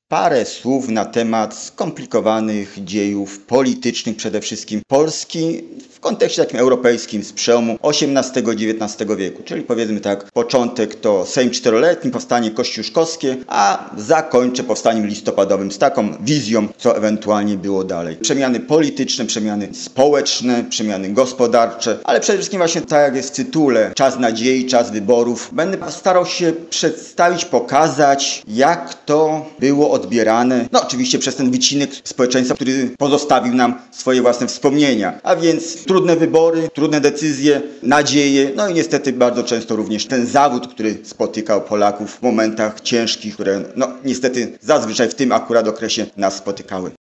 Parę słów na temat skomplikowanych dziejów politycznych, przede wszystkim Polski w kontekście takim europejskim z przełomu XVIII-XIX wieku. Czyli powiedzmy tak, początek to Sejm Czteroletni, powstanie kościuszkowskie, a zakończę powstaniem listopadowym z taką wizją, co ewentualnie było dalej. Przemiany polityczne, przemiany społeczne, przemiany gospodarcze, ale przede wszystkim właśnie tak jak jest w tytule, czas nadziei, czas wyborów. Będę starał się przedstawić, pokazać, jak to było odbierane, oczywiście przez ten wycinek społeczeństwa, który pozostawił nam swoje własne wspomnienia. A więc trudne wybory, trudne decyzje, nadzieje, i niestety bardzo często również ten zawód, który spotykał Polaków w momentach ciężkich, które niestety zazwyczaj w tym akurat okresie nas spotykały.